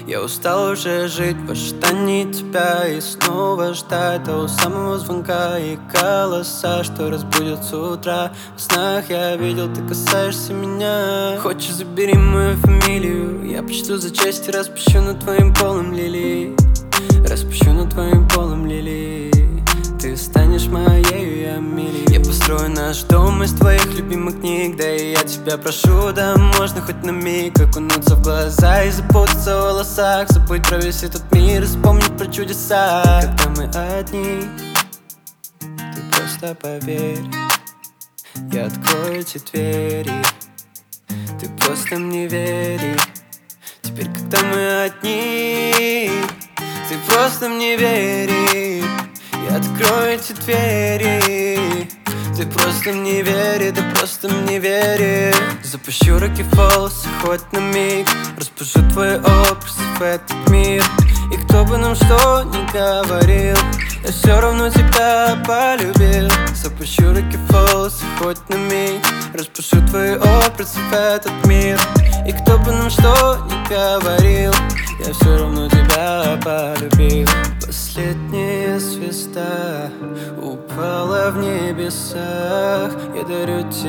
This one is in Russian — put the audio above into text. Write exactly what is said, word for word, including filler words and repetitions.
Я устал уже жить в ожидании тебя и снова ждать того самого звонка и голоса, что разбудят с утра. В снах я видел, ты касаешься меня. Хочешь, забери мою фамилию, я почту за честь и распущу над твоим полом лилии. Распущу над твоим полом лилии. Ты станешь моей Амелией. Я построю наш дом из твоих любимых книг. Да и я тебя прошу, да можно хоть на миг окунуться в глаза и запутаться в волосах, забыть про весь этот мир и вспомнить про чудеса. Когда мы одни, ты просто поверь, я открою эти двери. Ты просто мне верь. Теперь, когда мы одни, ты просто мне верь. Я открою эти двери. Ты просто мне верь, ты просто мне верь. Запущу руки в волосы хоть на миг, распущу твой образ в этот мир. И кто бы нам что ни говорил, я все равно тебя полюбил. Запущу руки в волосы хоть на миг, распущу твой образ в этот мир. И кто бы нам что ни говорил, я все равно тебя полюбил. Последняя звезда упала в небесах. Я дарю тебе